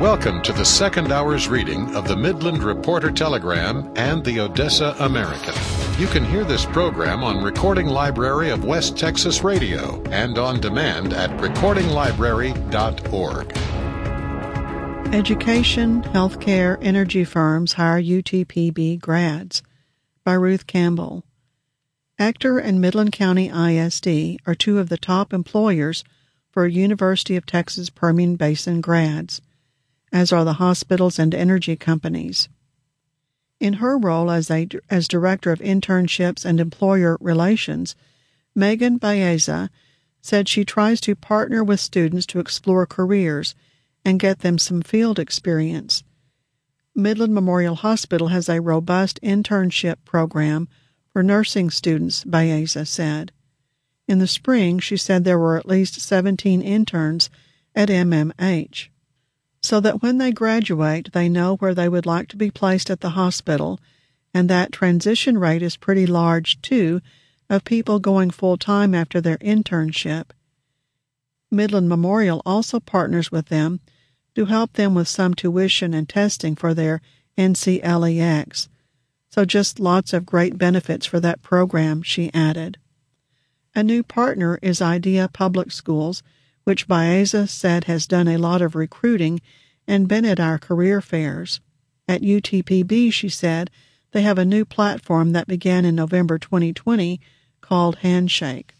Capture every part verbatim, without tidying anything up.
Welcome to the second hour's reading of the Midland Reporter Telegram and the Odessa American. You can hear this program on Recording Library of West Texas Radio and on demand at recording library dot org. Education, Healthcare, Energy Firms Hire U T P B Grads by Ruth Campbell. Ector and Midland County I S D are two of the top employers for University of Texas Permian Basin grads, as are the hospitals and energy companies. In her role as a, as Director of Internships and Employer Relations, Megan Baeza said she tries to partner with students to explore careers and get them some field experience. Midland Memorial Hospital has a robust internship program for nursing students, Baeza said. In the spring, she said there were at least seventeen interns at M M H, so that when they graduate, they know where they would like to be placed at the hospital, and that transition rate is pretty large, too, of people going full-time after their internship. Midland Memorial also partners with them to help them with some tuition and testing for their N C L E X. So just lots of great benefits for that program, she added. A new partner is Idea Public Schools, which Baeza said has done a lot of recruiting and been at our career fairs. At U T P B, she said, they have a new platform that began in November twenty twenty called Handshake.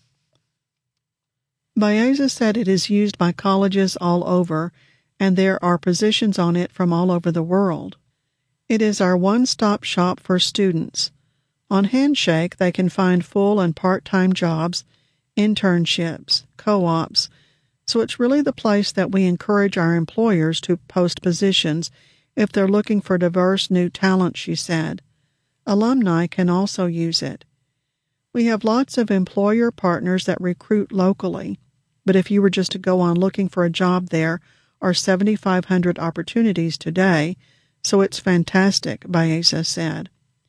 Baeza said it is used by colleges all over, and there are positions on it from all over the world. It is our one-stop shop for students. On Handshake, they can find full and part-time jobs, internships, co-ops, so it's really the place that we encourage our employers to post positions if they're looking for diverse new talent, she said. Alumni can also use it. We have lots of employer partners that recruit locally, but if you were just to go on looking for a job, there are seven thousand five hundred opportunities today, so it's fantastic, Baeza said.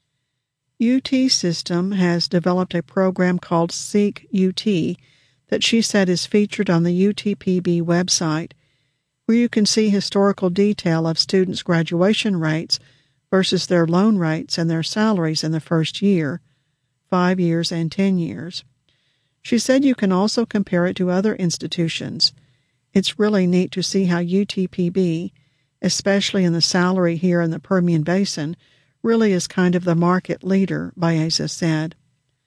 U T System has developed a program called Seek U T that she said is featured on the U T P B website, where you can see historical detail of students' graduation rates versus their loan rates and their salaries in the first year, five years, and ten years. She said you can also compare it to other institutions. It's really neat to see how U T P B, especially in the salary here in the Permian Basin, really is kind of the market leader, Baeza said.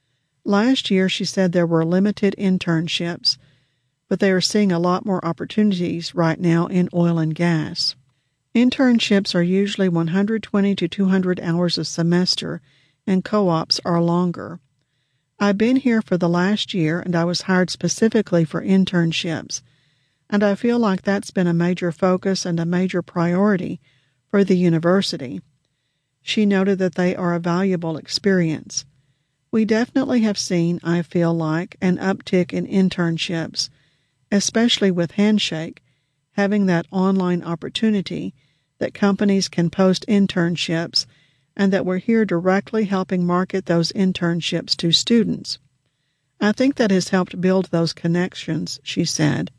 Last year, she said there were limited internships, but they are seeing a lot more opportunities right now in oil and gas. Internships are usually one hundred twenty to two hundred hours a semester, and co-ops are longer. I've been here for the last year, and I was hired specifically for internships, and I feel like that's been a major focus and a major priority for the university. She noted that they are a valuable experience. We definitely have seen, I feel like, an uptick in internships, especially with Handshake, having that online opportunity that companies can post internships and that we're here directly helping market those internships to students. I think that has helped build those connections, she said.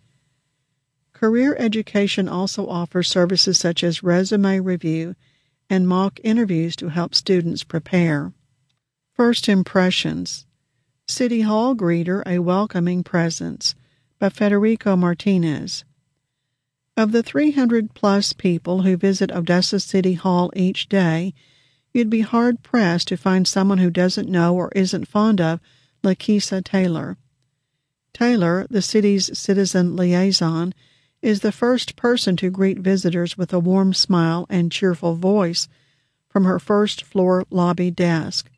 Career Education also offers services such as resume review and mock interviews to help students prepare. First Impressions. City Hall Greeter, A Welcoming Presence by Federico Martinez. Of the three hundred plus people who visit Odessa City Hall each day, you'd be hard-pressed to find someone who doesn't know or isn't fond of Lakeisha Taylor. Taylor, the city's citizen liaison, is the first person to greet visitors with a warm smile and cheerful voice from her first-floor lobby desk.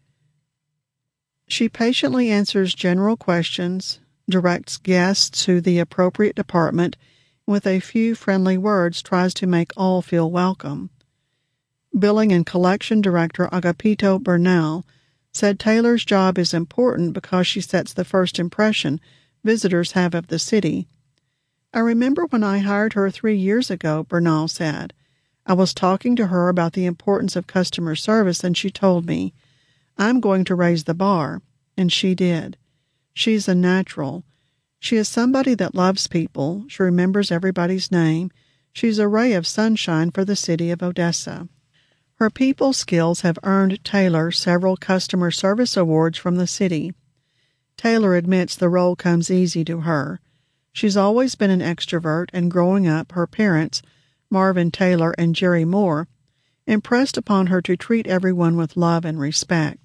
She patiently answers general questions, directs guests to the appropriate department, and with a few friendly words tries to make all feel welcome. Billing and Collection Director Agapito Bernal said Taylor's job is important because she sets the first impression visitors have of the city. I remember when I hired her three years ago, Bernal said. I was talking to her about the importance of customer service, and she told me, I'm going to raise the bar, and she did. She's a natural. She is somebody that loves people. She remembers everybody's name. She's a ray of sunshine for the city of Odessa. Her people skills have earned Taylor several customer service awards from the city. Taylor admits the role comes easy to her. She's always been an extrovert, and growing up, her parents, Marvin Taylor and Jerry Moore, impressed upon her to treat everyone with love and respect.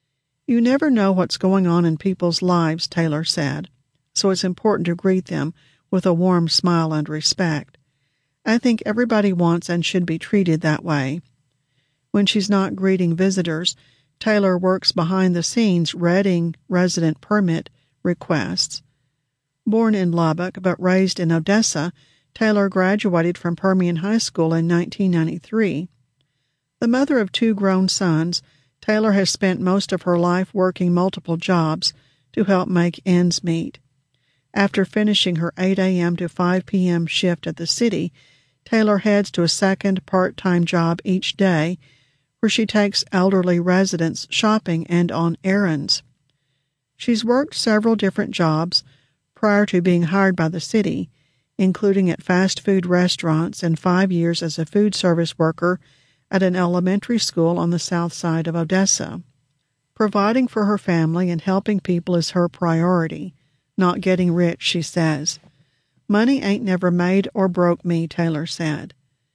You never know what's going on in people's lives, Taylor said, so it's important to greet them with a warm smile and respect. I think everybody wants and should be treated that way. When she's not greeting visitors, Taylor works behind the scenes readying resident permit requests. Born in Lubbock but raised in Odessa, Taylor graduated from Permian High School in nineteen ninety-three. The mother of two grown sons, Taylor has spent most of her life working multiple jobs to help make ends meet. After finishing her eight a.m. to five p.m. shift at the city, Taylor heads to a second part-time job each day where she takes elderly residents shopping and on errands. She's worked several different jobs prior to being hired by the city, including at fast food restaurants and five years as a food service worker at an elementary school on the south side of Odessa. Providing for her family and helping people is her priority, not getting rich, she says. Money ain't never made or broke me, Taylor said.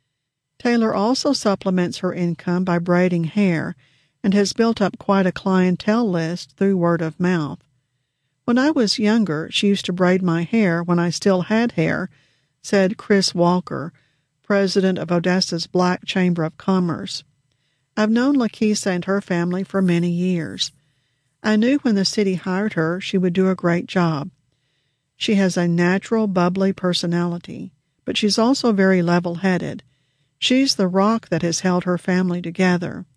Taylor also supplements her income by braiding hair and has built up quite a clientele list through word of mouth. When I was younger, she used to braid my hair when I still had hair, said Chris Walker, president of Odessa's Black Chamber of Commerce. I've known Lakisa and her family for many years. I knew when the city hired her she would do a great job. She has a natural, bubbly personality, but she's also very level-headed. She's the rock that has held her family together.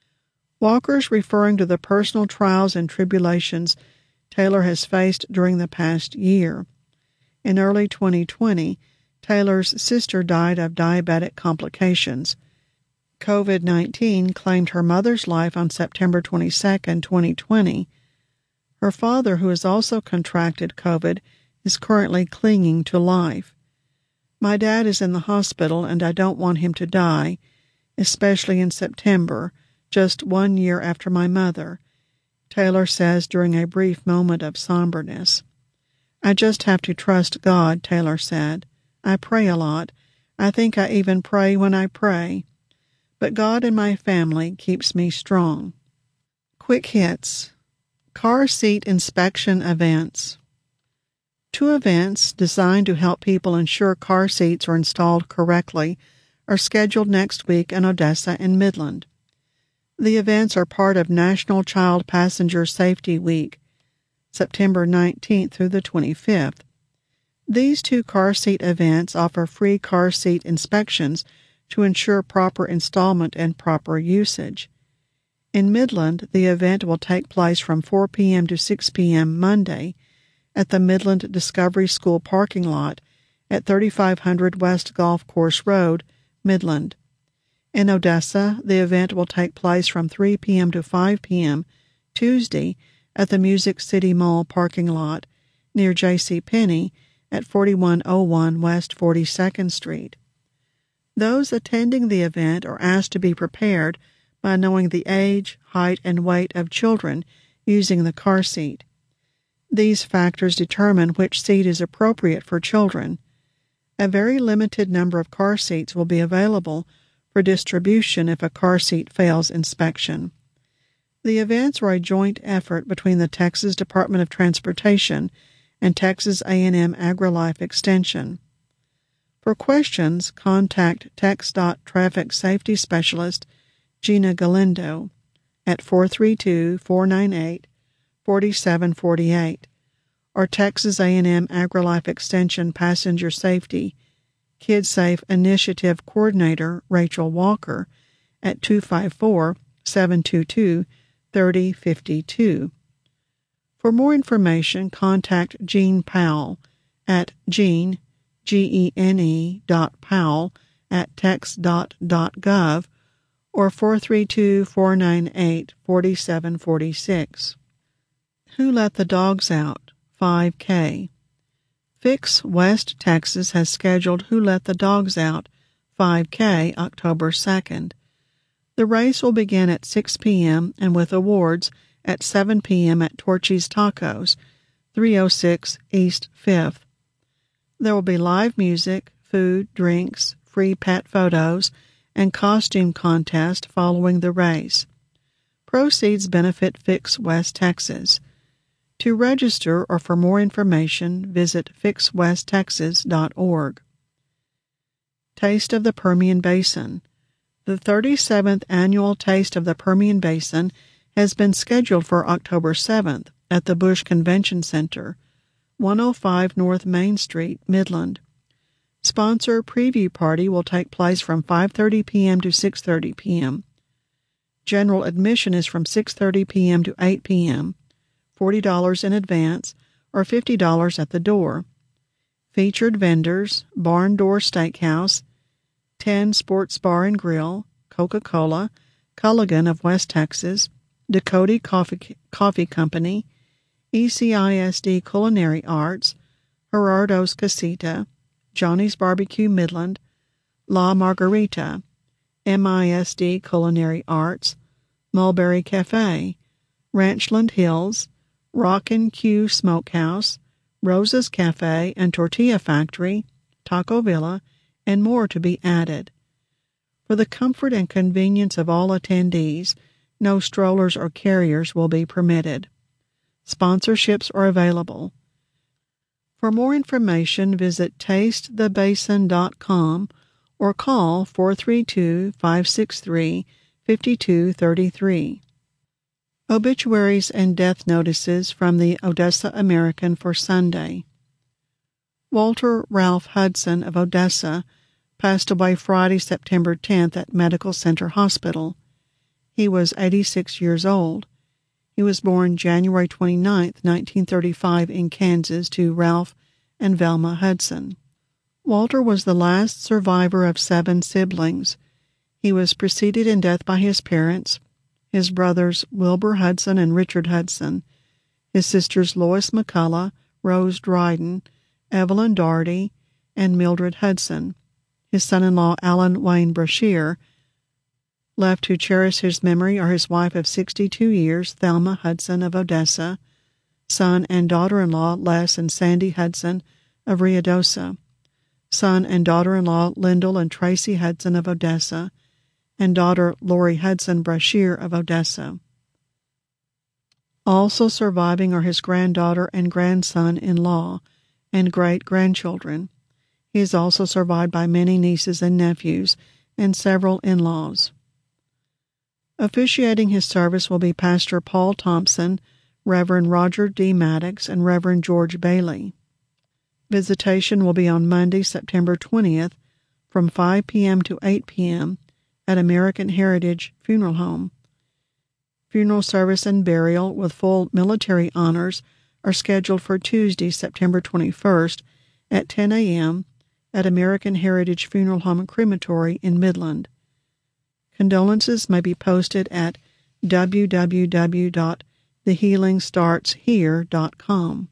Walker's referring to the personal trials and tribulations Taylor has faced during the past year. In early twenty twenty, Taylor's sister died of diabetic complications. COVID nineteen claimed her mother's life on September twenty-second, twenty twenty. Her father, who has also contracted COVID, is currently clinging to life. My dad is in the hospital, and I don't want him to die, especially in September, just one year after my mother, Taylor says during a brief moment of somberness. I just have to trust God, Taylor said. I pray a lot. I think I even pray when I pray. But God and my family keeps me strong. Quick hits. Car seat inspection events. Two events designed to help people ensure car seats are installed correctly are scheduled next week in Odessa and Midland. The events are part of National Child Passenger Safety Week, September nineteenth through the twenty-fifth. These two car seat events offer free car seat inspections to ensure proper installment and proper usage. In Midland, the event will take place from four p.m. to six p.m. Monday at the Midland Discovery School parking lot at thirty-five hundred West Golf Course Road, Midland. In Odessa, the event will take place from three p.m. to five p.m. Tuesday at the Music City Mall parking lot near J C. Penney at forty-one oh one West forty-second Street. Those attending the event are asked to be prepared by knowing the age, height, and weight of children using the car seat. These factors determine which seat is appropriate for children. A very limited number of car seats will be available for distribution if a car seat fails inspection. The events are a joint effort between the Texas Department of Transportation and Texas A and M AgriLife Extension. For questions, contact TxDOT Traffic Safety Specialist Gina Galindo at four three two, four nine eight, four seven four eight or Texas A and M AgriLife Extension Passenger Safety KidSafe Initiative Coordinator Rachel Walker at two five four, seven two two, three oh five two. For more information, contact Gene Powell at Gene, G E N E dot Powell at texdot dot gov or four three two, four nine eight, four seven four six. Who Let the Dogs Out? five K. Fix West Texas has scheduled Who Let the Dogs Out five K October second. The race will begin at six p.m. and with awards at seven p.m. at Torchy's Tacos, three oh six East fifth. There will be live music, food, drinks, free pet photos, and costume contest following the race. Proceeds benefit Fix West Texas. To register or for more information, visit fix west texas dot org. Taste of the Permian Basin. The thirty-seventh Annual Taste of the Permian Basin has been scheduled for October seventh at the Bush Convention Center, one oh five North Main Street, Midland. Sponsor preview party will take place from five thirty p.m. to six thirty p.m. General admission is from six thirty p.m. to eight p.m., forty dollars in advance, or fifty dollars at the door. Featured vendors, Barn Door Steakhouse, ten Sports Bar and Grill, Coca-Cola, Culligan of West Texas, Dakota Coffee, Coffee Company, E C I S D Culinary Arts, Gerardo's Casita, Johnny's Barbecue Midland, La Margarita, M I S D Culinary Arts, Mulberry Cafe, Ranchland Hills, Rockin' Q Smokehouse, Rosa's Cafe and Tortilla Factory, Taco Villa, and more to be added. For the comfort and convenience of all attendees, no strollers or carriers will be permitted. Sponsorships are available. For more information, visit taste the basin dot com or call four three two, five six three, five two three three. Obituaries and death notices from the Odessa American for Sunday. Walter Ralph Hudson of Odessa passed away Friday, September tenth at Medical Center Hospital. He was eighty-six years old. He was born January twenty-ninth, nineteen thirty-five in Kansas to Ralph and Velma Hudson. Walter was the last survivor of seven siblings. He was preceded in death by his parents, his brothers Wilbur Hudson and Richard Hudson, his sisters Lois McCullough, Rose Dryden, Evelyn Doherty, and Mildred Hudson, his son-in-law Alan Wayne Brashear. Left to cherish his memory are his wife of sixty-two years, Thelma Hudson of Odessa, son and daughter-in-law Les and Sandy Hudson of Ruidoso, son and daughter-in-law Lyndall and Tracy Hudson of Odessa, and daughter Lori Hudson Brashear of Odessa. Also surviving are his granddaughter and grandson-in-law and great-grandchildren. He is also survived by many nieces and nephews and several in-laws. Officiating his service will be Pastor Paul Thompson, Reverend Roger D. Maddox, and Reverend George Bailey. Visitation will be on Monday, September twentieth, from five p.m. to eight p.m. at American Heritage Funeral Home. Funeral service and burial with full military honors are scheduled for Tuesday, September twenty-first at ten a.m. at American Heritage Funeral Home and Crematory in Midland. Condolences may be posted at w w w dot the healing starts here dot com.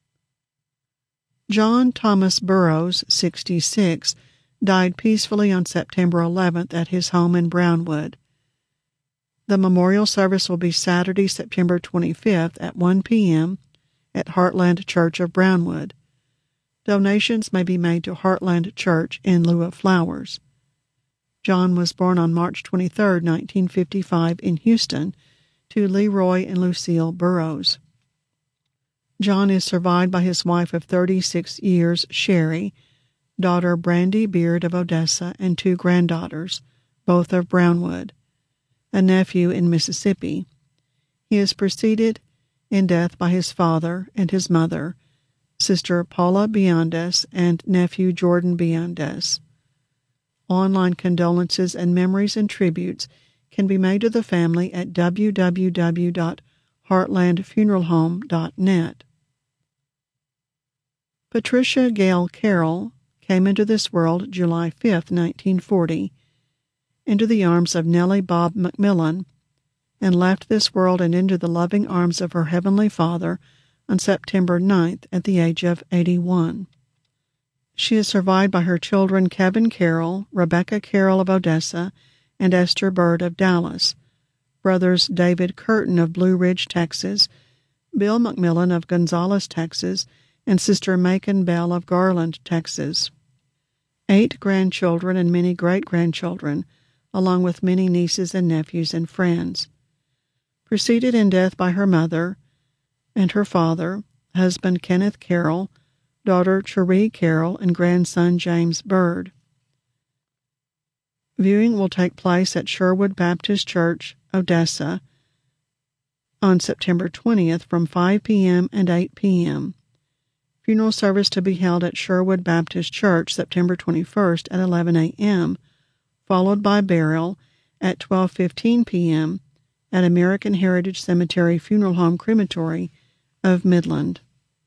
John Thomas Burroughs, sixty-six, died peacefully on September eleventh at his home in Brownwood. The memorial service will be Saturday, September twenty-fifth at one p.m. at Heartland Church of Brownwood. Donations may be made to Heartland Church in lieu of flowers. John was born on March twenty-third, nineteen fifty-five in Houston to Leroy and Lucille Burroughs. John is survived by his wife of thirty-six years, Sherry, daughter Brandy Beard of Odessa, and two granddaughters, both of Brownwood, a nephew in Mississippi. He is preceded in death by his father and his mother, sister Paula Biondes, and nephew Jordan Biondes. Online condolences and memories and tributes can be made to the family at w w w dot heartland funeral home dot net. Patricia Gale Carroll came into this world July fifth, nineteen forty, into the arms of Nellie Bob McMillan, and left this world and into the loving arms of her Heavenly Father on September ninth at the age of eighty-one. She is survived by her children Kevin Carroll, Rebecca Carroll of Odessa, and Esther Bird of Dallas, brothers David Curtin of Blue Ridge, Texas, Bill McMillan of Gonzales, Texas, and Sister Macon Bell of Garland, Texas. Eight grandchildren and many great-grandchildren, along with many nieces and nephews and friends. Preceded in death by her mother and her father, husband Kenneth Carroll, daughter Cherie Carroll, and grandson James Bird. Viewing will take place at Sherwood Baptist Church, Odessa, on September twentieth from five p.m. and eight p.m. Funeral service to be held at Sherwood Baptist Church September twenty-first at eleven a.m., followed by burial at twelve fifteen p.m. at American Heritage Cemetery Funeral Home Crematory of Midland.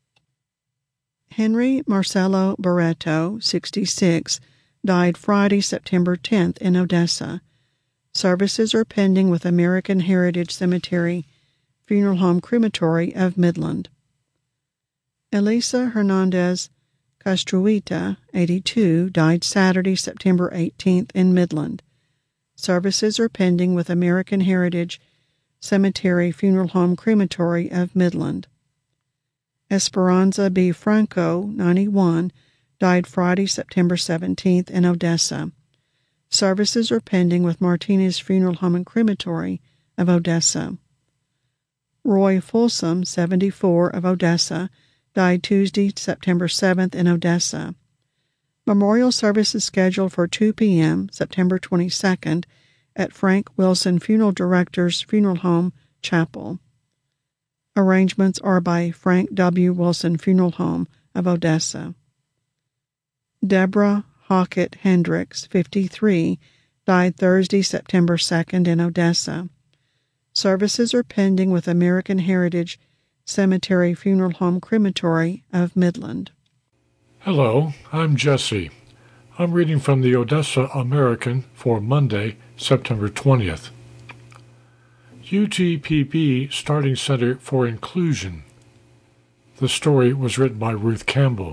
Henry Marcello Barreto, sixty-six, died Friday, September tenth in Odessa. Services are pending with American Heritage Cemetery Funeral Home Crematory of Midland. Elisa Hernandez Castruita, eighty-two, died Saturday, September eighteenth in Midland. Services are pending with American Heritage Cemetery Funeral Home Crematory of Midland. Esperanza B. Franco, ninety-one, died Friday, September seventeenth in Odessa. Services are pending with Martinez Funeral Home and Crematory of Odessa. Roy Folsom, seventy-four, of Odessa, died Tuesday, September seventh in Odessa. Memorial service is scheduled for two p.m., September twenty-second, at Frank Wilson Funeral Directors Funeral Home Chapel. Arrangements are by Frank W. Wilson Funeral Home of Odessa. Deborah Hockett Hendricks, fifty-three, died Thursday, September second in Odessa. Services are pending with American Heritage Cemetery Funeral Home Crematory of Midland. Hello, I'm Jesse. I'm reading from the Odessa American for Monday, September twentieth. U T P B Starting Center for Inclusion. The story was written by Ruth Campbell.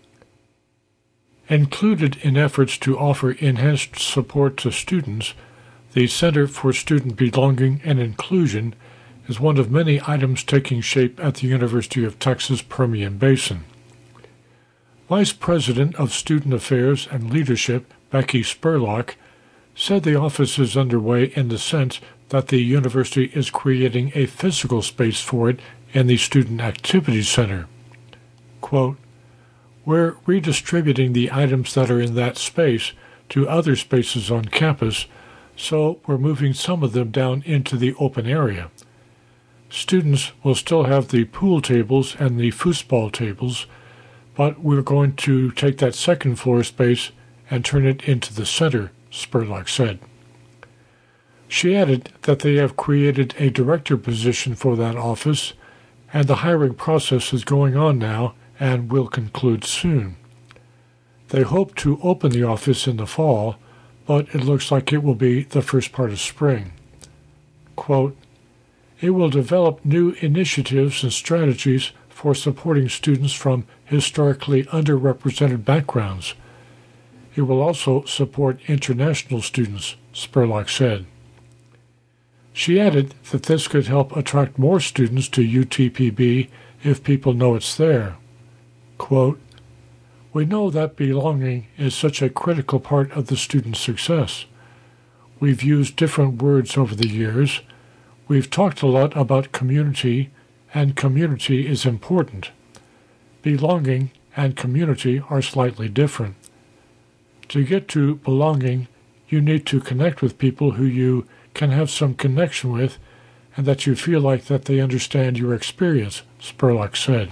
Included in efforts to offer enhanced support to students, the Center for Student Belonging and Inclusion is one of many items taking shape at the University of Texas Permian Basin. Vice President of Student Affairs and Leadership, Becky Spurlock, said the office is underway in the sense that the university is creating a physical space for it in the Student Activity Center. Quote, "We're redistributing the items that are in that space to other spaces on campus, so we're moving some of them down into the open area. Students will still have the pool tables and the foosball tables, but we're going to take that second floor space and turn it into the center," Spurlock said. She added that they have created a director position for that office, and the hiring process is going on now and will conclude soon. They hope to open the office in the fall, but it looks like it will be the first part of spring. Quote, "It will develop new initiatives and strategies for supporting students from historically underrepresented backgrounds. It will also support international students," Spurlock said. She added that this could help attract more students to U T P B if people know it's there. Quote, "We know that belonging is such a critical part of the student's success. We've used different words over the years. We've talked a lot about community, and community is important. Belonging and community are slightly different. To get to belonging, you need to connect with people who you can have some connection with and that you feel like that they understand your experience," Spurlock said.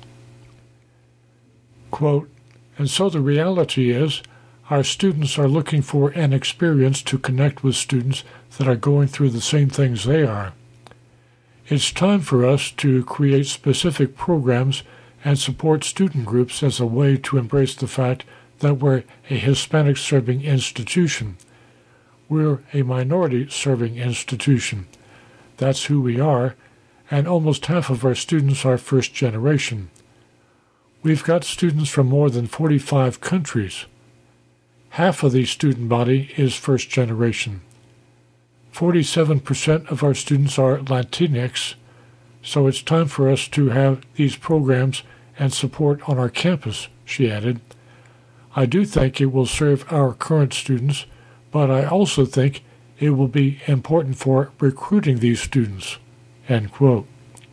Quote, "And so the reality is, our students are looking for an experience to connect with students that are going through the same things they are. It's time for us to create specific programs and support student groups as a way to embrace the fact that we're a Hispanic-serving institution. We're a minority-serving institution. That's who we are, and almost half of our students are first generation. We've got students from more than forty-five countries. Half of the student body is first generation. forty-seven percent of our students are Latinx, so it's time for us to have these programs and support on our campus, she added. I do think it will serve our current students, but I also think it will be important for recruiting these students. End quote.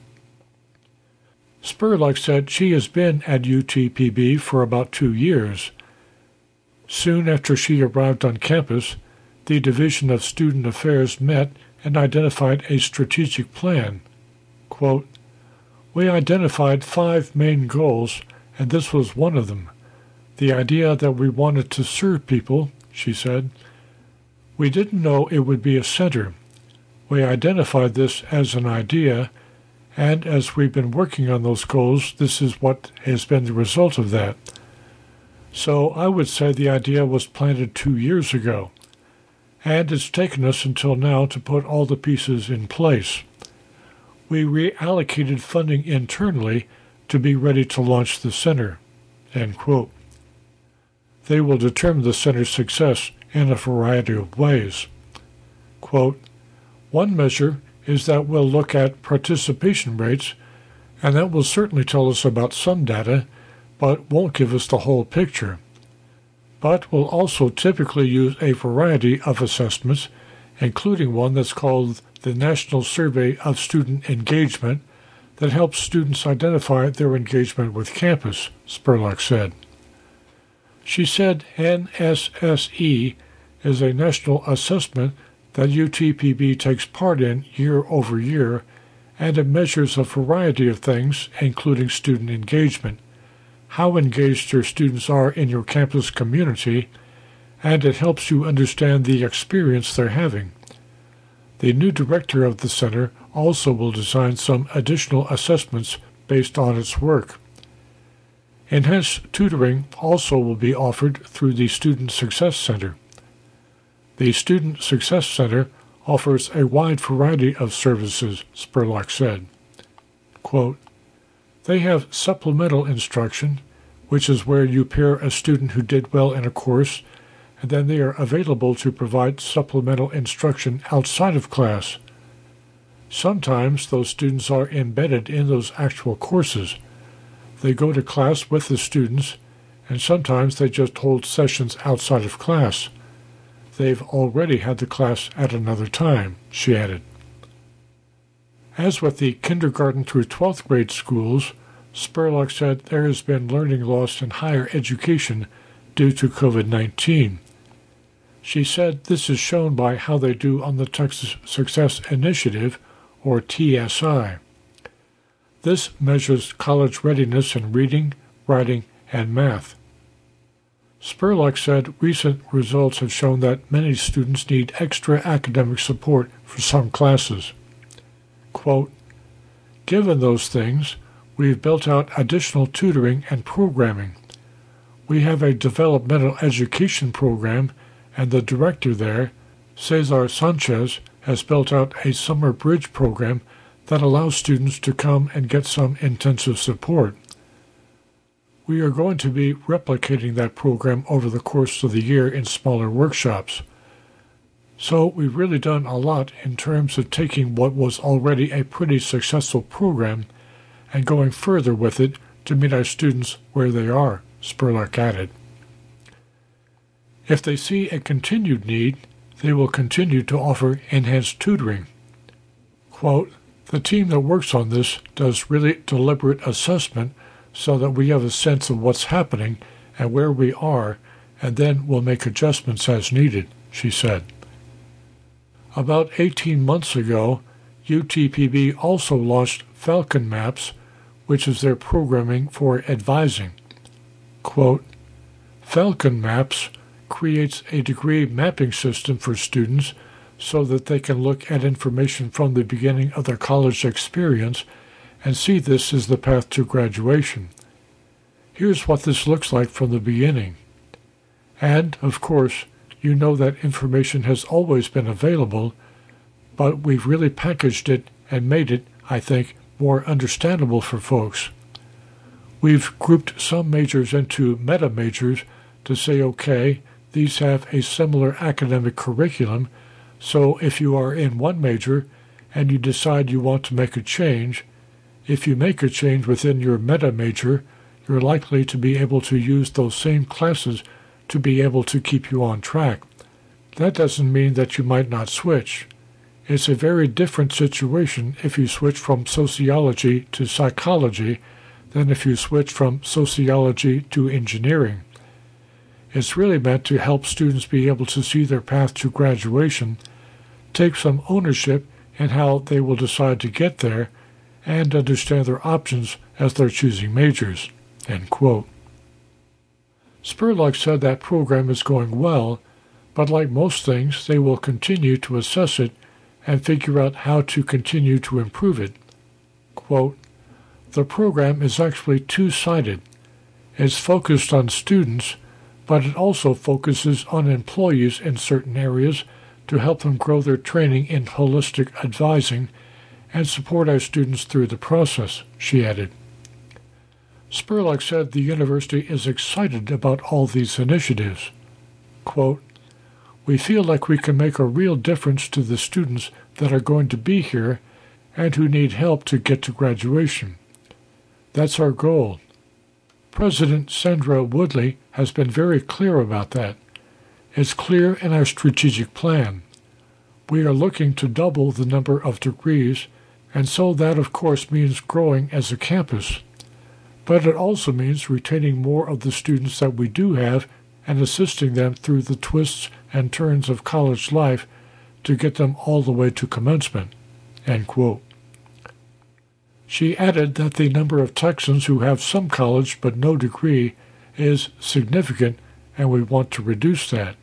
Spurlock said she has been at U T P B for about two years. Soon after she arrived on campus, the Division of Student Affairs met and identified a strategic plan. Quote, we identified five main goals, and this was one of them. The idea that we wanted to serve people, she said. We didn't know it would be a center. We identified this as an idea, and as we've been working on those goals, this is what has been the result of that. So I would say the idea was planted two years ago, and it's taken us until now to put all the pieces in place. We reallocated funding internally to be ready to launch the center. End quote. They will determine the center's success in a variety of ways. Quote, one measure is that we'll look at participation rates, and that will certainly tell us about some data, but won't give us the whole picture. But we'll also typically use a variety of assessments, including one that's called the National Survey of Student Engagement, that helps students identify their engagement with campus, Spurlock said. She said N S S E is a national assessment that U T P B takes part in year over year, and it measures a variety of things, including student engagement, how engaged your students are in your campus community, and it helps you understand the experience they're having. The new director of the center also will design some additional assessments based on its work. Enhanced tutoring also will be offered through the Student Success Center. The Student Success Center offers a wide variety of services, Spurlock said. Quote, they have supplemental instruction, which is where you pair a student who did well in a course, and then they are available to provide supplemental instruction outside of class. Sometimes those students are embedded in those actual courses. They go to class with the students, and sometimes they just hold sessions outside of class. They've already had the class at another time, she added. As with the kindergarten through twelfth grade schools, Spurlock said there has been learning loss in higher education due to COVID nineteen. She said this is shown by how they do on the Texas Success Initiative, or T S I. This measures college readiness in reading, writing, and math. Spurlock said recent results have shown that many students need extra academic support for some classes. Quote, given those things, we've built out additional tutoring and programming. We have a developmental education program, and the director there, Cesar Sanchez, has built out a summer bridge program that allows students to come and get some intensive support. We are going to be replicating that program over the course of the year in smaller workshops. So we've really done a lot in terms of taking what was already a pretty successful program and going further with it to meet our students where they are, Spurlock added. If they see a continued need, they will continue to offer enhanced tutoring. Quote, the team that works on this does really deliberate assessment so that we have a sense of what's happening and where we are, and then we'll make adjustments as needed, she said. About eighteen months ago, U T P B also launched Falcon Maps, which is their programming for advising. Quote, Falcon Maps creates a degree mapping system for students so that they can look at information from the beginning of their college experience and see this as the path to graduation. Here's what this looks like from the beginning. And, of course, you know that information has always been available, but we've really packaged it and made it, I think, more understandable for folks. We've grouped some majors into meta-majors to say, okay, these have a similar academic curriculum, so if you are in one major and you decide you want to make a change, if you make a change within your meta-major, you're likely to be able to use those same classes to be able to keep you on track. That doesn't mean that you might not switch. It's a very different situation if you switch from sociology to psychology than if you switch from sociology to engineering. It's really meant to help students be able to see their path to graduation, take some ownership in how they will decide to get there, and understand their options as they're choosing majors." End quote. Spurlock said that program is going well, but like most things, they will continue to assess it and figure out how to continue to improve it. Quote, "The program is actually two-sided. It's focused on students, but it also focuses on employees in certain areas to help them grow their training in holistic advising and support our students through the process," she added. Spurlock said the university is excited about all these initiatives. Quote, "We feel like we can make a real difference to the students that are going to be here and who need help to get to graduation. That's our goal. President Sandra Woodley has been very clear about that. It's clear in our strategic plan. We are looking to double the number of degrees, and so that of course means growing as a campus. But it also means retaining more of the students that we do have and assisting them through the twists and turns of college life to get them all the way to commencement." End quote. She added that the number of Texans who have some college but no degree is significant, and we want to reduce that.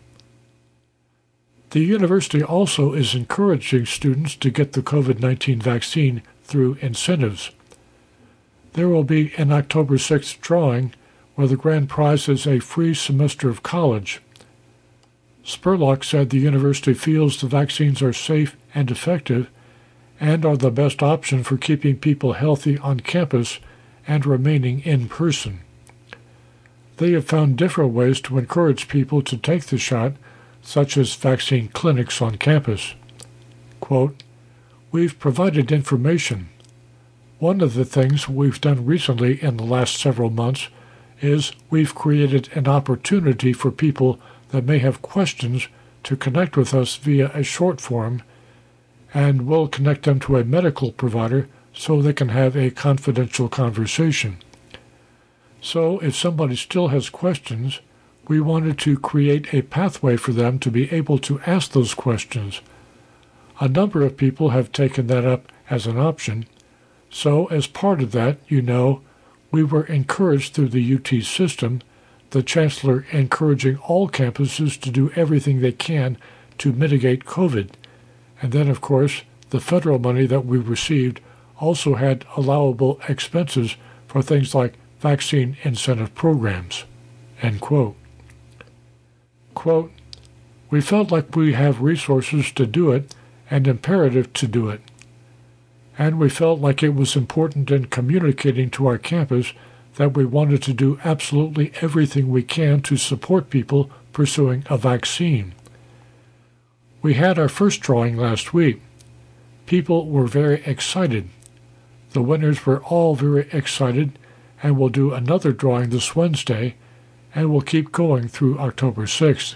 The university also is encouraging students to get the COVID nineteen vaccine through incentives. There will be an October sixth drawing where the grand prize is a free semester of college. Spurlock said the university feels the vaccines are safe and effective and are the best option for keeping people healthy on campus and remaining in person. They have found different ways to encourage people to take the shot, such as vaccine clinics on campus. Quote, "We've provided information. One of the things we've done recently in the last several months is we've created an opportunity for people that may have questions to connect with us via a short form, and we'll connect them to a medical provider so they can have a confidential conversation. So if somebody still has questions, we wanted to create a pathway for them to be able to ask those questions. A number of people have taken that up as an option, so as part of that, you know, we were encouraged through the U T system, the chancellor encouraging all campuses to do everything they can to mitigate COVID. And then, of course, the federal money that we received also had allowable expenses for things like vaccine incentive programs." End quote. Quote, "We felt like we have resources to do it and imperative to do it. And we felt like it was important in communicating to our campus that we wanted to do absolutely everything we can to support people pursuing a vaccine. We had our first drawing last week. People were very excited. The winners were all very excited, and we'll do another drawing this Wednesday, and we'll keep going through October sixth.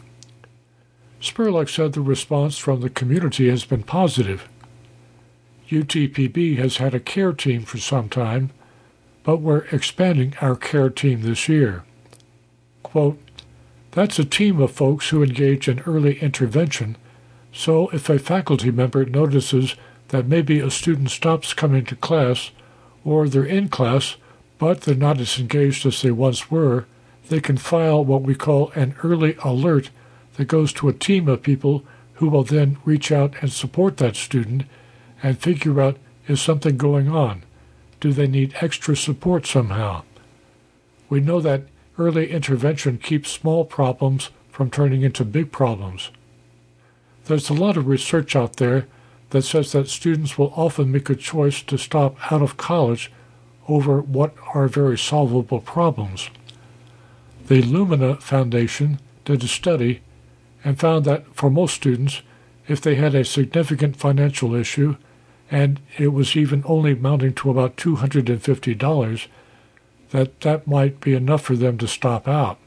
Spurlock said the response from the community has been positive. U T P B has had a care team for some time, but we're expanding our care team this year. Quote, "That's a team of folks who engage in early intervention, so if a faculty member notices that maybe a student stops coming to class, or they're in class but they're not as engaged as they once were, they can file what we call an early alert that goes to a team of people who will then reach out and support that student and figure out, is something going on? Do they need extra support somehow? We know that early intervention keeps small problems from turning into big problems. There's a lot of research out there that says that students will often make a choice to stop out of college over what are very solvable problems. The Lumina Foundation did a study and found that for most students, if they had a significant financial issue, and it was even only amounting to about two hundred fifty dollars, that that might be enough for them to stop out.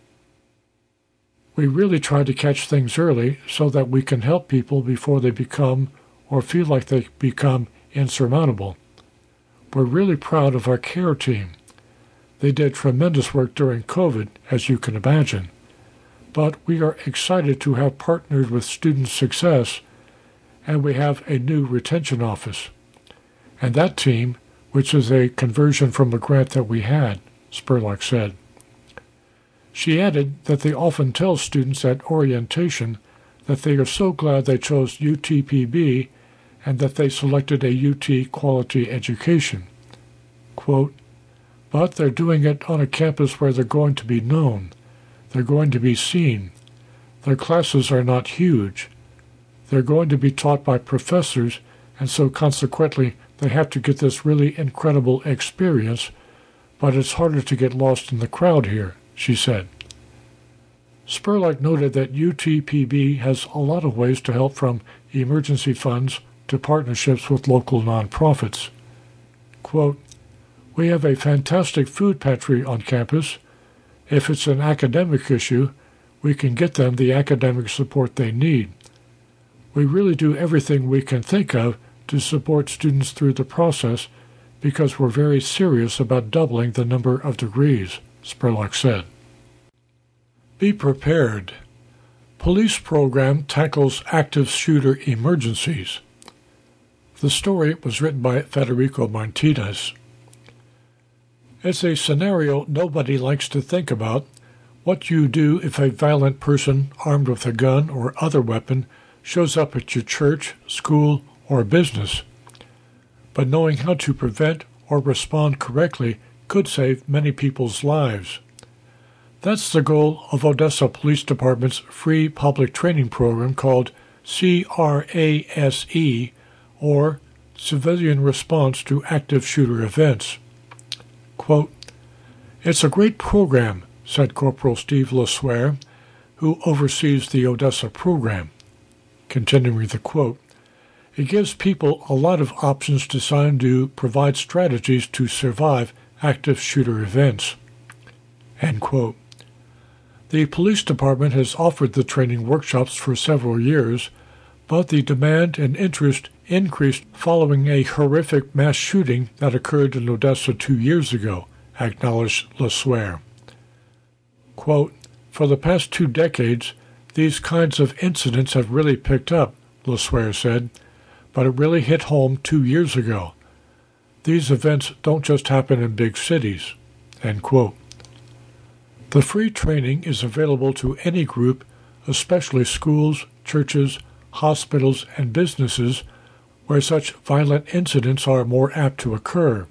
We really try to catch things early so that we can help people before they become or feel like they become insurmountable. We're really proud of our care team. They did tremendous work during COVID, as you can imagine. But we are excited to have partnered with Student Success, and we have a new retention office. And that team, which is a conversion from a grant that we had, Spurlock said. She added that they often tell students at orientation that they are so glad they chose U T P B and that they selected a U T quality education. Quote, but they're doing it on a campus where they're going to be known. They're going to be seen. Their classes are not huge. They're going to be taught by professors, and so consequently they have to get this really incredible experience, but it's harder to get lost in the crowd here, she said. Spurlock noted that U T P B has a lot of ways to help, from emergency funds to partnerships with local nonprofits. Quote, we have a fantastic food pantry on campus. If it's an academic issue, we can get them the academic support they need. We really do everything we can think of to support students through the process because we're very serious about doubling the number of degrees, Spurlock said. Be prepared. Police program tackles active shooter emergencies. The story was written by Federico Martinez. It's a scenario nobody likes to think about, what you do if a violent person armed with a gun or other weapon shows up at your church, school, or business. But knowing how to prevent or respond correctly could save many people's lives. That's the goal of Odessa Police Department's free public training program called C R A S E, or Civilian Response to Active Shooter Events. Quote, it's a great program, said Corporal Steve LeSueur, who oversees the Odessa program. Continuing the quote, it gives people a lot of options designed to provide strategies to survive active shooter events. End quote. The police department has offered the training workshops for several years, but the demand and interest increased following a horrific mass shooting that occurred in Odessa two years ago, acknowledged LeSueur. Quote, for the past two decades, these kinds of incidents have really picked up, LeSueur said, but it really hit home two years ago. These events don't just happen in big cities. End quote. The free training is available to any group, especially schools, churches, hospitals, and businesses where such violent incidents are more apt to occur.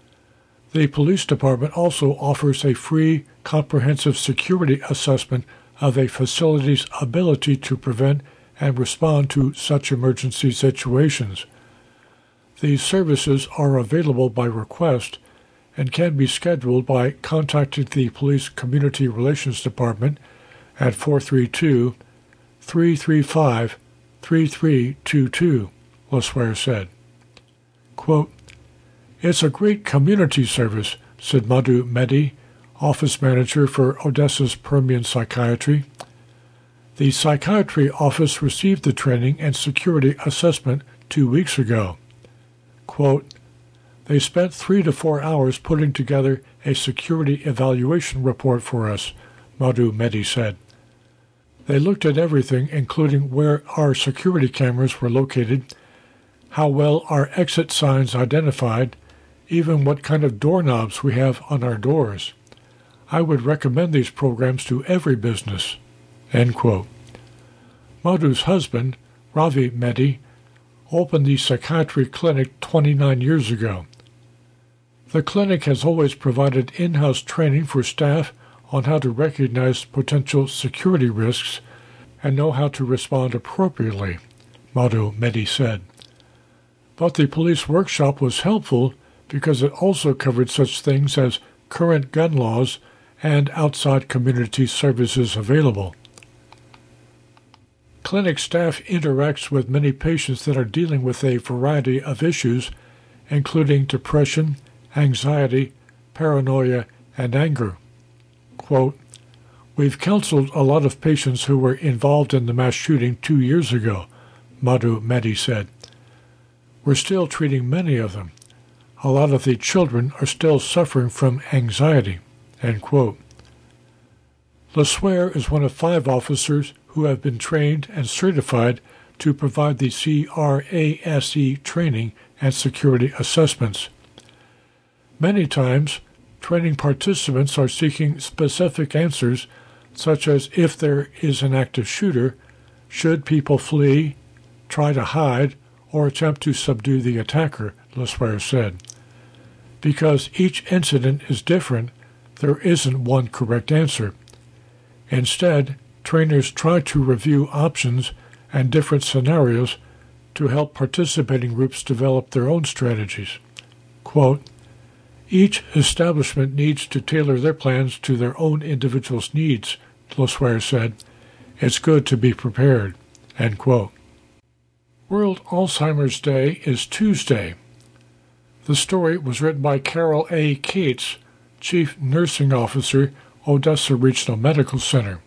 The police department also offers a free, comprehensive security assessment of a facility's ability to prevent and respond to such emergency situations. These services are available by request and can be scheduled by contacting the Police Community Relations Department at four three two, three three five, three three two two, LeSueur said. Quote, it's a great community service, said Madhu Mehdi, office manager for Odessa's Permian Psychiatry. The psychiatry office received the training and security assessment two weeks ago. Quote, they spent three to four hours putting together a security evaluation report for us, Madhu Mehdi said. They looked at everything, including where our security cameras were located, how well our exit signs identified, even what kind of doorknobs we have on our doors. I would recommend these programs to every business. End quote. Madhu's husband, Ravi Mehdi, opened the psychiatry clinic twenty-nine years ago. The clinic has always provided in-house training for staff on how to recognize potential security risks and know how to respond appropriately, Madhu Mehdi said. But the police workshop was helpful because it also covered such things as current gun laws and outside community services available. Clinic staff interacts with many patients that are dealing with a variety of issues, including depression, anxiety, paranoia, and anger. Quote, "We've counseled a lot of patients who were involved in the mass shooting two years ago," Madhu Mehdi said. "We're still treating many of them. A lot of the children are still suffering from anxiety." End quote. LeSueur is one of five officers who have been trained and certified to provide the C R A S E training and security assessments. Many times, training participants are seeking specific answers, such as if there is an active shooter, should people flee, try to hide, or attempt to subdue the attacker, LeSueur said. Because each incident is different, there isn't one correct answer. Instead, trainers try to review options and different scenarios to help participating groups develop their own strategies. Quote, "Each establishment needs to tailor their plans to their own individual's needs," LeSueur said. "It's good to be prepared." End quote. World Alzheimer's Day is Tuesday. The story was written by Carol A. Cates, Chief Nursing Officer, Odessa Regional Medical Center.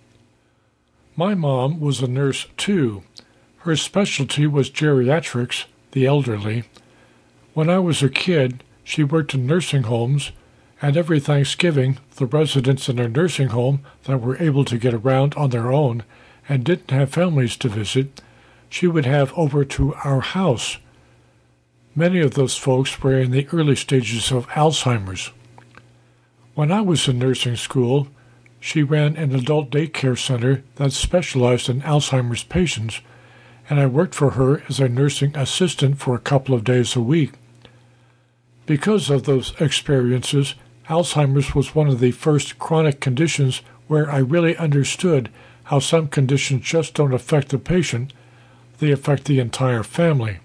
My mom was a nurse, too. Her specialty was geriatrics, the elderly. When I was a kid, she worked in nursing homes, and every Thanksgiving, the residents in her nursing home that were able to get around on their own and didn't have families to visit, she would have over to our house. Many of those folks were in the early stages of Alzheimer's. When I was in nursing school, she ran an adult daycare center that specialized in Alzheimer's patients, and I worked for her as a nursing assistant for a couple of days a week. Because of those experiences, Alzheimer's was one of the first chronic conditions where I really understood how some conditions just don't affect the patient, they affect the entire family.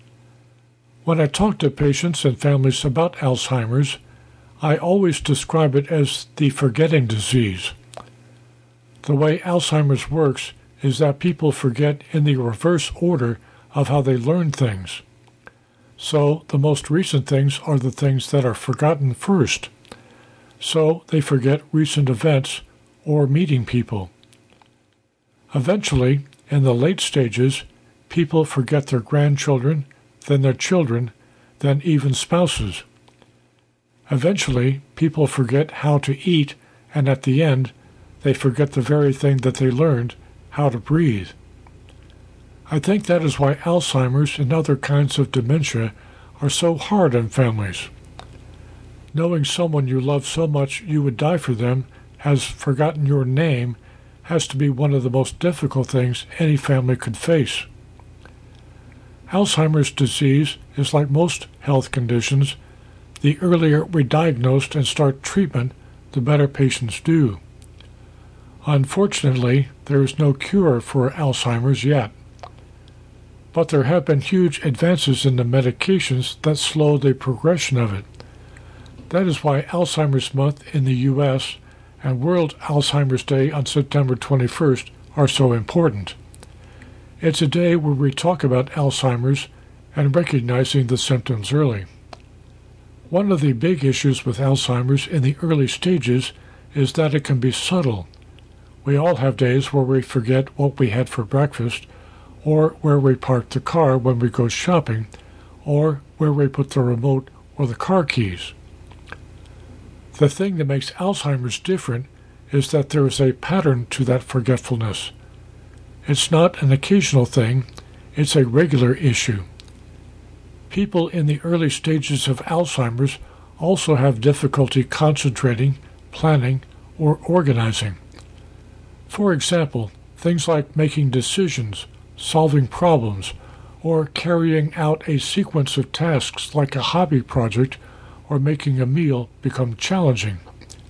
When I talk to patients and families about Alzheimer's, I always describe it as the forgetting disease. The way Alzheimer's works is that people forget in the reverse order of how they learn things. So the most recent things are the things that are forgotten first. So they forget recent events or meeting people. Eventually, in the late stages, people forget their grandchildren, then their children, then even spouses. Eventually, people forget how to eat, and at the end, they forget the very thing that they learned, how to breathe. I think that is why Alzheimer's and other kinds of dementia are so hard on families. Knowing someone you love so much you would die for them has forgotten your name has to be one of the most difficult things any family could face. Alzheimer's disease is like most health conditions. The earlier we diagnose and start treatment, the better patients do. Unfortunately, there is no cure for Alzheimer's yet. But there have been huge advances in the medications that slow the progression of it. That is why Alzheimer's Month in the U S and World Alzheimer's Day on September twenty-first are so important. It's a day where we talk about Alzheimer's and recognizing the symptoms early. One of the big issues with Alzheimer's in the early stages is that it can be subtle. We all have days where we forget what we had for breakfast, or where we parked the car when we go shopping, or where we put the remote or the car keys. The thing that makes Alzheimer's different is that there is a pattern to that forgetfulness. It's not an occasional thing, it's a regular issue. People in the early stages of Alzheimer's also have difficulty concentrating, planning, or organizing. For example, things like making decisions, solving problems, or carrying out a sequence of tasks like a hobby project or making a meal become challenging.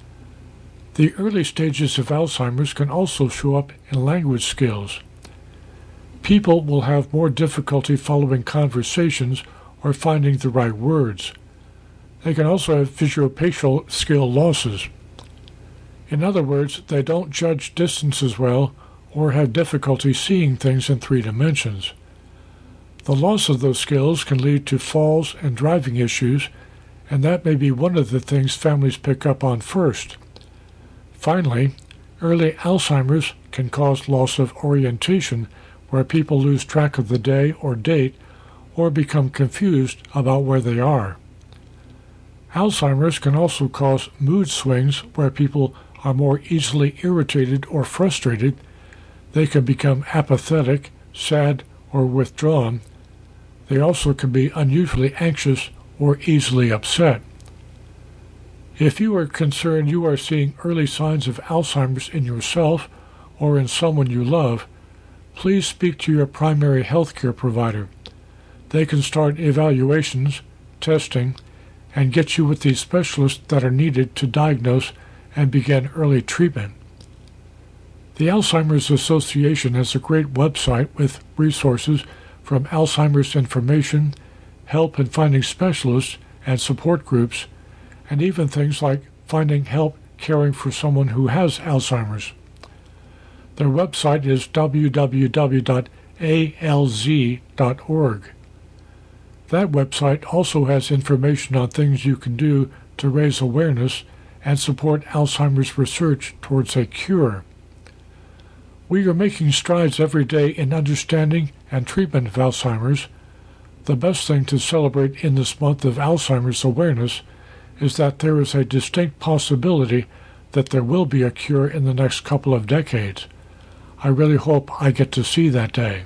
The early stages of Alzheimer's can also show up in language skills. People will have more difficulty following conversations or finding the right words. They can also have visuospatial skill losses. In other words, they don't judge distances well or have difficulty seeing things in three dimensions. The loss of those skills can lead to falls and driving issues, and that may be one of the things families pick up on first. Finally, early Alzheimer's can cause loss of orientation, where people lose track of the day or date or become confused about where they are. Alzheimer's can also cause mood swings, where people are more easily irritated or frustrated. They can become apathetic, sad, or withdrawn. They also can be unusually anxious or easily upset. If you are concerned you are seeing early signs of Alzheimer's in yourself or in someone you love, please speak to your primary health care provider. They can start evaluations, testing, and get you with the specialists that are needed to diagnose and begin early treatment. The Alzheimer's Association has a great website with resources from Alzheimer's information, help in finding specialists and support groups, and even things like finding help caring for someone who has Alzheimer's. Their website is w w w dot a l z dot org. That website also has information on things you can do to raise awareness and support Alzheimer's research towards a cure. We are making strides every day in understanding and treatment of Alzheimer's. The best thing to celebrate in this month of Alzheimer's awareness is that there is a distinct possibility that there will be a cure in the next couple of decades. I really hope I get to see that day.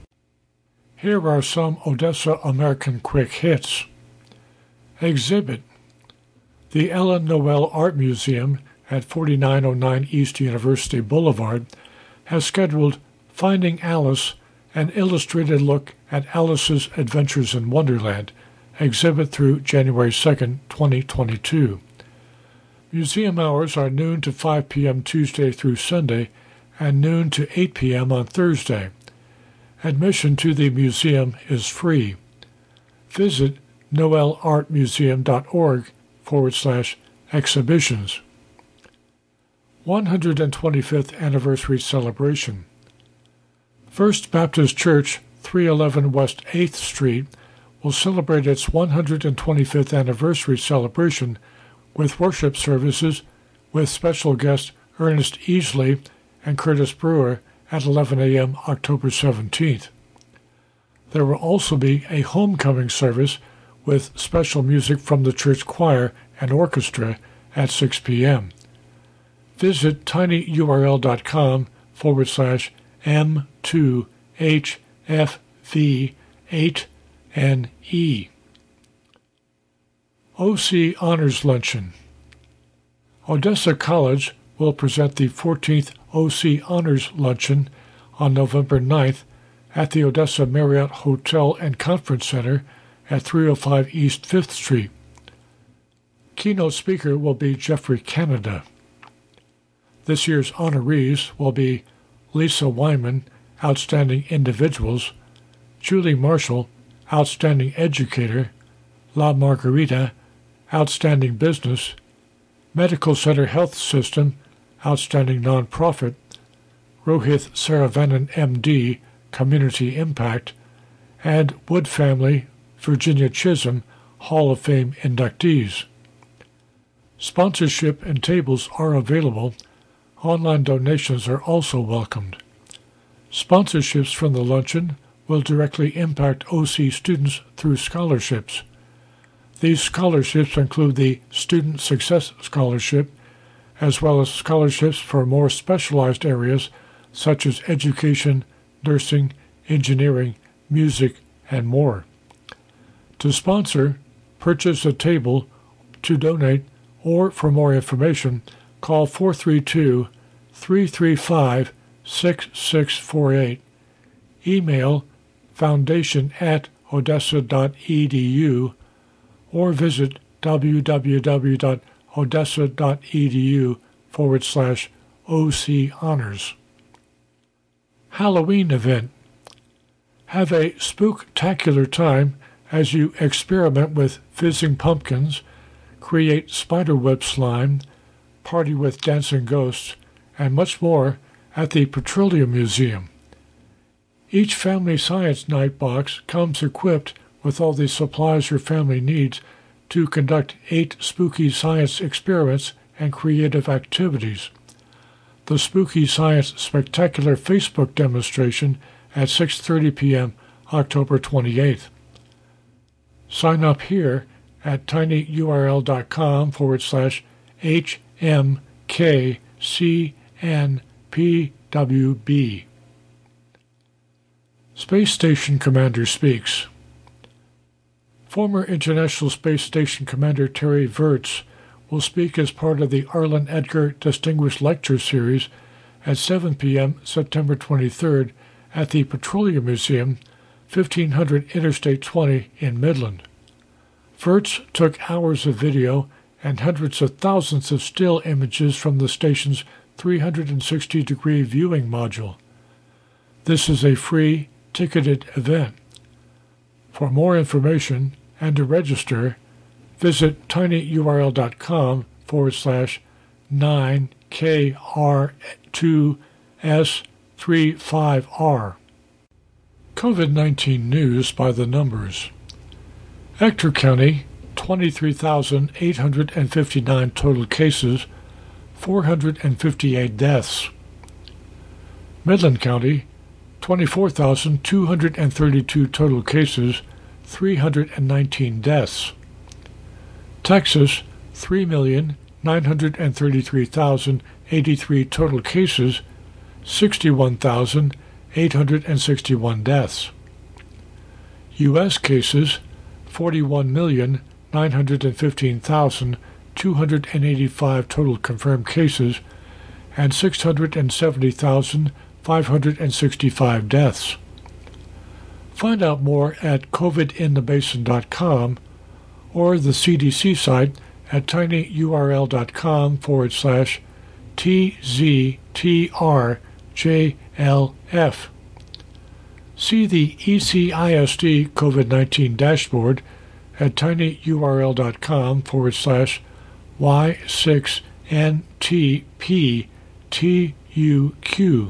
Here are some Odessa American quick hits. Exhibit. The Ellen Noel Art Museum at forty-nine oh nine East University Boulevard has scheduled Finding Alice, an illustrated look at Alice's Adventures in Wonderland, exhibit through January second, twenty twenty-two. Museum hours are noon to five p.m. Tuesday through Sunday and noon to eight p.m. on Thursday. Admission to the museum is free. Visit noelartmuseum.org forward slash exhibitions. one hundred twenty-fifth Anniversary Celebration. First Baptist Church, three eleven West eighth Street, will celebrate its one hundred twenty-fifth Anniversary celebration with worship services with special guests Ernest Easley and Curtis Brewer at eleven a.m. October seventeenth. There will also be a homecoming service with special music from the church choir and orchestra at six p.m. Visit tinyurl.com forward slash M2HFV8NE. O C Honors Luncheon. Odessa College will present the fourteenth O C Honors Luncheon on November ninth at the Odessa Marriott Hotel and Conference Center at three oh five East fifth Street. Keynote speaker will be Jeffrey Canada. This year's honorees will be Lisa Wyman, Outstanding Individuals, Julie Marshall, Outstanding Educator, La Margarita, Outstanding Business, Medical Center Health System, Outstanding Nonprofit, Rohith Saravanan, M D, Community Impact, and Wood Family, Virginia Chisholm, Hall of Fame inductees. Sponsorship and tables are available. Online donations are also welcomed. Sponsorships from the luncheon will directly impact O C students through scholarships. These scholarships include the Student Success Scholarship, as well as scholarships for more specialized areas such as education, nursing, engineering, music, and more. To sponsor, purchase a table, to donate, or for more information, call four three two, three three five, six six four eight. Email foundation at odessa.edu or visit www.odessa.edu forward slash OC Honors. Halloween event. Have a spooktacular time as you experiment with fizzing pumpkins, create spiderweb slime, party with dancing ghosts, and much more at the Petroleum Museum. Each Family Science Night box comes equipped with all the supplies your family needs to conduct eight spooky science experiments and creative activities. The Spooky Science Spectacular Facebook demonstration at six thirty p.m. October twenty-eighth. Sign up here at tinyurl.com forward slash HMKCNPWB. Space Station Commander speaks. Former International Space Station Commander Terry Virts will speak as part of the Arlen Edgar Distinguished Lecture Series at seven p.m. September twenty-third at the Petroleum Museum, fifteen hundred Interstate twenty in Midland. Virts took hours of video and hundreds of thousands of still images from the station's three hundred sixty degree viewing module. This is a free, ticketed event. For more information and to register, visit tinyurl.com forward slash 9KR2S35R. COVID nineteen news by the numbers. Ector County, twenty-three thousand eight hundred fifty-nine total cases, four hundred fifty-eight deaths. Midland County, twenty-four thousand two hundred thirty-two total cases, three hundred nineteen deaths. Texas, three million nine hundred thirty-three thousand eighty-three total cases, sixty-one thousand eight hundred sixty-one deaths. U S cases, forty-one million nine hundred fifteen thousand two hundred eighty-five total confirmed cases, and six hundred seventy thousand five hundred sixty-five deaths. Find out more at covid in the basin dot com or the C D C site at tinyurl.com forward slash TZTRJLF. See the E C I S D COVID nineteen dashboard at tinyurl.com forward slash Y6NTPTUQ.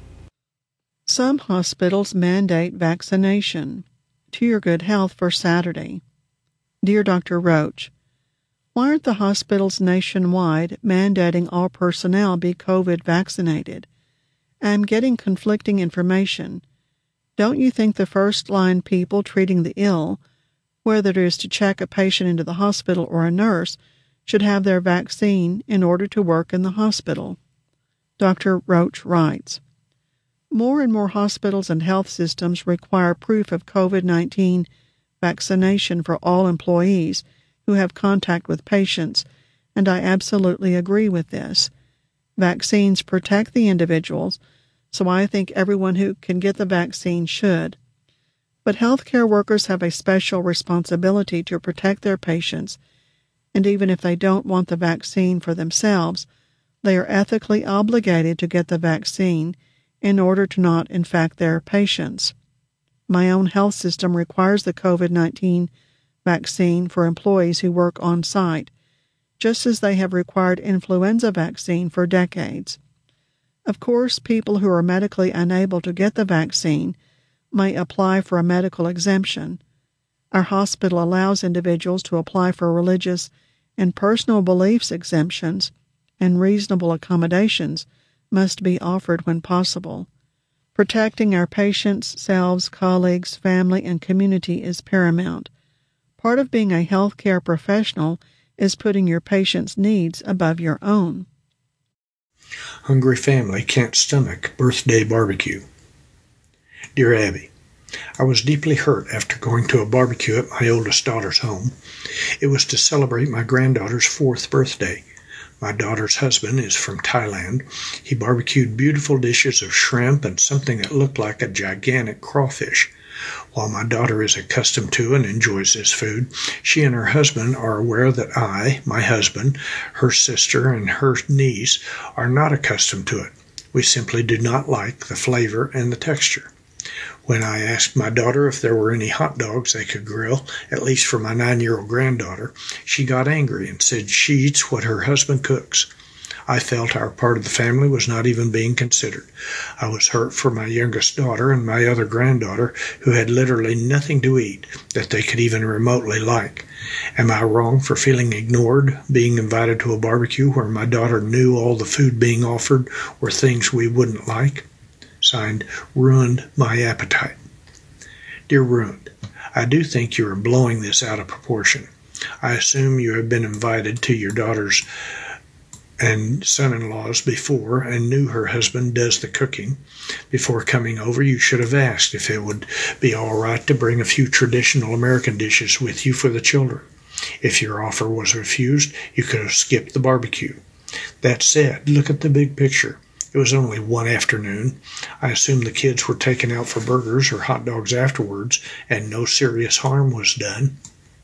Some hospitals mandate vaccination. To your good health for Saturday. Dear Doctor Roach, why aren't the hospitals nationwide mandating all personnel be COVID vaccinated? I'm getting conflicting information. Don't you think the first-line people treating the ill, whether it is to check a patient into the hospital or a nurse, should have their vaccine in order to work in the hospital? Doctor Roach writes, more and more hospitals and health systems require proof of COVID nineteen vaccination for all employees who have contact with patients, and I absolutely agree with this. Vaccines protect the individuals, so I think everyone who can get the vaccine should. But healthcare workers have a special responsibility to protect their patients, and even if they don't want the vaccine for themselves, they are ethically obligated to get the vaccine in order to not infect their patients. My own health system requires the COVID nineteen vaccine for employees who work on site, just as they have required influenza vaccine for decades. Of course, people who are medically unable to get the vaccine may apply for a medical exemption. Our hospital allows individuals to apply for religious and personal beliefs exemptions, and reasonable accommodations must be offered when possible. Protecting our patients, selves, colleagues, family, and community is paramount. Part of being a healthcare professional is putting your patient's needs above your own. Hungry family can't stomach birthday barbecue. Dear Abby, I was deeply hurt after going to a barbecue at my oldest daughter's home. It was to celebrate my granddaughter's fourth birthday. My daughter's husband is from Thailand. He barbecued beautiful dishes of shrimp and something that looked like a gigantic crawfish. While my daughter is accustomed to and enjoys this food, she and her husband are aware that I, my husband, her sister, and her niece are not accustomed to it. We simply do not like the flavor and the texture. When I asked my daughter if there were any hot dogs they could grill, at least for my nine-year-old granddaughter, she got angry and said she eats what her husband cooks. I felt our part of the family was not even being considered. I was hurt for my youngest daughter and my other granddaughter, who had literally nothing to eat that they could even remotely like. Am I wrong for feeling ignored, being invited to a barbecue where my daughter knew all the food being offered were things we wouldn't like? Signed, Ruined My Appetite. Dear Ruined, I do think you are blowing this out of proportion. I assume you have been invited to your daughter's and son-in-laws before and knew her husband does the cooking. Before coming over, you should have asked if it would be all right to bring a few traditional American dishes with you for the children. If your offer was refused, you could have skipped the barbecue. That said, look at the big picture. It was only one afternoon. I assume the kids were taken out for burgers or hot dogs afterwards, and no serious harm was done.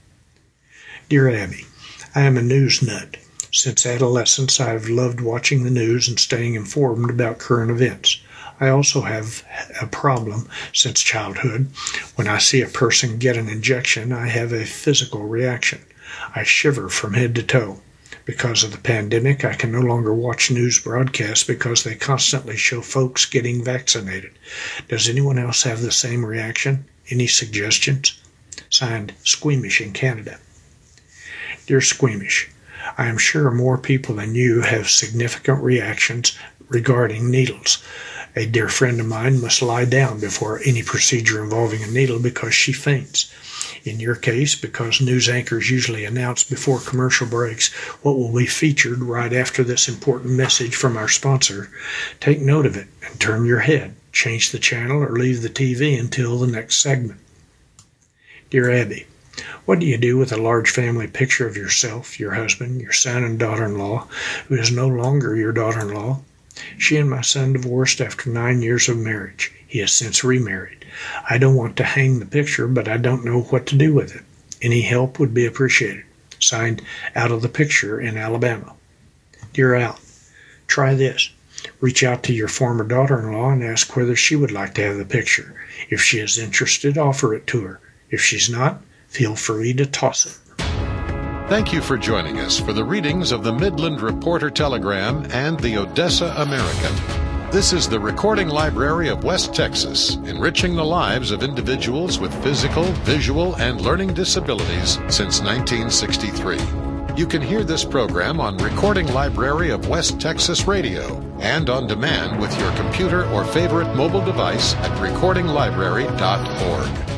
Dear Abby, I am a news nut. Since adolescence, I have loved watching the news and staying informed about current events. I also have a problem since childhood. When I see a person get an injection, I have a physical reaction. I shiver from head to toe. Because of the pandemic, I can no longer watch news broadcasts because they constantly show folks getting vaccinated. Does anyone else have the same reaction? Any suggestions? Signed, Squeamish in Canada. Dear Squeamish, I am sure more people than you have significant reactions regarding needles. A dear friend of mine must lie down before any procedure involving a needle because she faints. In your case, because news anchors usually announce before commercial breaks what will be featured right after this important message from our sponsor, take note of it and turn your head, change the channel, or leave the T V until the next segment. Dear Abby, what do you do with a large family picture of yourself, your husband, your son and daughter-in-law, who is no longer your daughter-in-law? She and my son divorced after nine years of marriage. He has since remarried. I don't want to hang the picture, but I don't know what to do with it. Any help would be appreciated. Signed, Out of the Picture in Alabama. Dear Al, try this. Reach out to your former daughter-in-law and ask whether she would like to have the picture. If she is interested, offer it to her. If she's not, feel free to toss it. Thank you for joining us for the readings of the Midland Reporter Telegram and the Odessa American. This is the Recording Library of West Texas, enriching the lives of individuals with physical, visual, and learning disabilities since nineteen sixty-three. You can hear this program on Recording Library of West Texas Radio and on demand with your computer or favorite mobile device at recording library dot org.